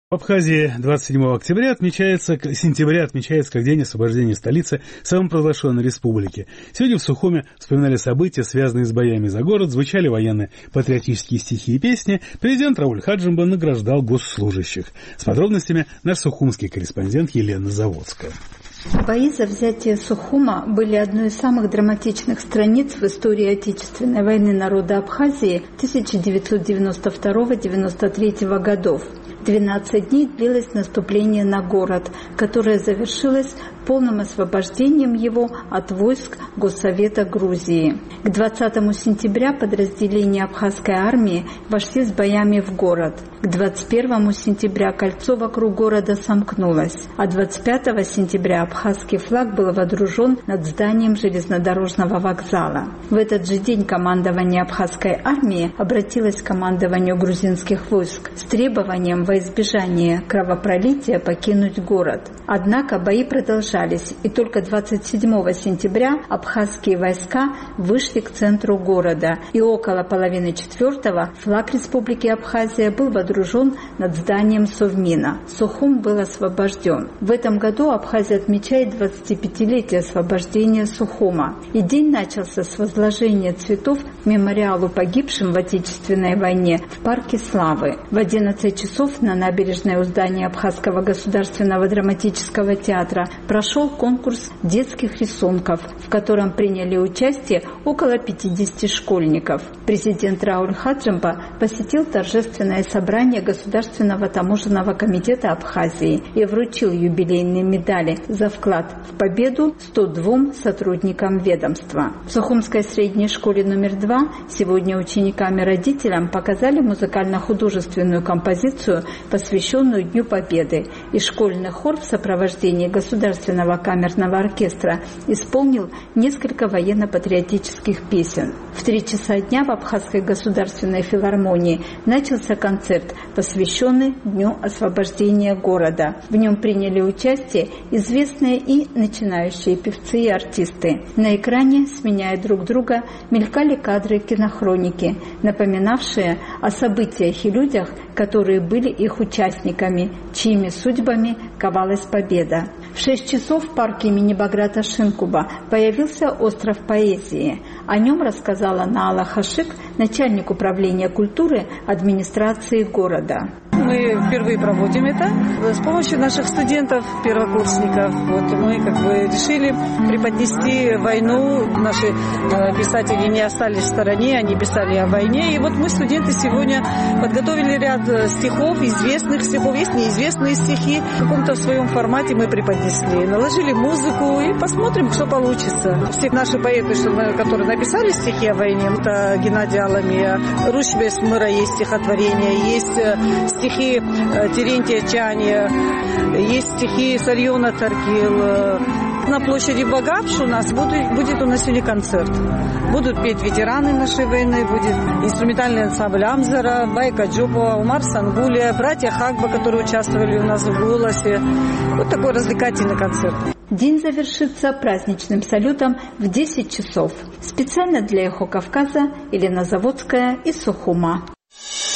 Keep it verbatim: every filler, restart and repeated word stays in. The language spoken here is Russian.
В Абхазии двадцать седьмого октября отмечается, сентября отмечается как день освобождения столицы самопровозглашенной республики. Сегодня в Сухуме вспоминали события, связанные с боями за город, звучали военные патриотические стихи и песни. Президент Рауль Хаджимба награждал госслужащих. С подробностями наш сухумский корреспондент Елена Заводская. Бои за взятие Сухума были одной из самых драматичных страниц в истории Отечественной войны народа Абхазии тысяча девятьсот девяносто второго — девяносто третьего годов. двенадцать дней длилось наступление на город, которое завершилось полным освобождением его от войск Госсовета Грузии. К двадцатому сентября подразделения абхазской армии вошли с боями в город. К двадцать первому сентября кольцо вокруг города сомкнулось, а двадцать пятого сентября абхазский флаг был водружен над зданием железнодорожного вокзала. В этот же день командование абхазской армии обратилось к командованию грузинских войск с требованием во избежание кровопролития покинуть город. Однако бои продолжались, и только двадцать седьмого сентября абхазские войска вышли к центру города, и около половины четвертого флаг Республики Абхазия был водружен над зданием Совмина. Сухум был освобожден. В этом году Абхазия отмечает двадцатипятилетие освобождения Сухума, и день начался с возложения цветов к мемориалу погибшим в Отечественной войне в Парке Славы. В одиннадцать часов на набережной у здания Абхазского государственного драматического театра прошел конкурс детских рисунков, в котором приняли участие около пятидесяти школьников. Президент Рауль Хаджимба посетил торжественное собрание Государственного таможенного комитета Абхазии и вручил юбилейные медали за вклад в победу ста двум сотрудникам ведомства. В Сухумской средней школе номер два сегодня ученикам и родителям показали музыкально-художественную композицию, посвященную Дню Победы, и школьный хор в сопровождении Государственного камерного оркестра исполнил несколько военно-патриотических песен. В три часа дня в Абхазской государственной филармонии начался концерт, посвященный Дню освобождения города. В нем приняли участие известные и начинающие певцы и артисты. На экране, сменяя друг друга, мелькали кадры кинохроники, напоминавшие о событиях и людях, которые были их участниками, чьими судьбами ковалась победа. В шесть часов в парке имени Баграта Шинкуба появился остров поэзии. О нем рассказала Наала Хашик, начальник управления культуры администрации города. Мы впервые проводим это с помощью наших студентов, первокурсников. Вот мы как бы решили преподнести войну. Наши писатели не остались в стороне, они писали о войне. И вот мы, студенты, сегодня подготовили ряд стихов, известных стихов, есть неизвестные стихи. В каком-то своем формате мы преподнесли. Наложили музыку и посмотрим, что получится. Все наши поэты, которые написали стихи о войне, это Геннадий Аламия, Рушбес Мыра есть стихотворение, есть стихи стихи Терентия Чания, есть стихи Сарьона Таркил. На площади Багапш у нас будет, будет у нас сегодня концерт. Будут петь ветераны нашей войны, будет инструментальный ансамбль Амзара, Байка Джопова, Умар Сангулия, братья Хагба, которые участвовали у нас в «Голосе». Вот такой развлекательный концерт. День завершится праздничным салютом в десять часов. Специально для «Эхо Кавказа» Елена Заводская из Сухума.